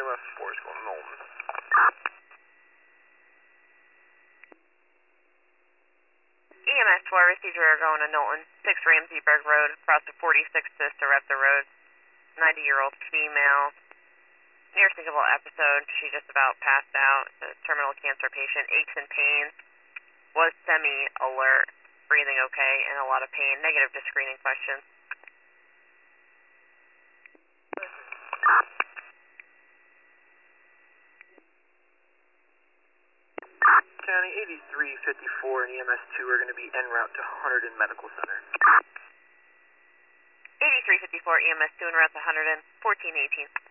EMS 4 is going to Knowlton. EMS 4, received, we are going to Knowlton, 6 Ramseyburg Road, across the 46th to Sarepta Road, 90-year-old female, near syncopal episode, she just about passed out, a terminal cancer patient, aches and pains, was semi-alert, breathing okay, and a lot of pain, negative to screening questions. County 8354 and EMS 2 are going to be en route to Hunterdon Medical Center. 8354, EMS 2 en route to Hunterdon, 1418.